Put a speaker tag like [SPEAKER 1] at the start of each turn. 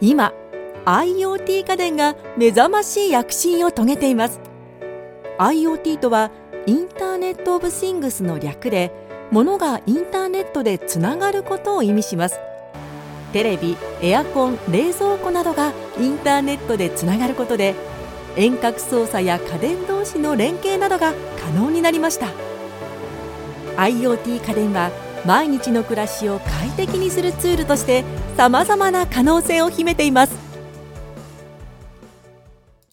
[SPEAKER 1] 今 IoT 家電が目覚ましい躍進を遂げています。 IoT とはインターネットオブシングスの略で、物がインターネットでつながることを意味します。テレビ、エアコン、冷蔵庫などがインターネットでつながることで、遠隔操作や家電同士の連携などが可能になりました。 IoT 家電は毎日の暮らしを快適にするツールとして、様々な可能性を秘めています。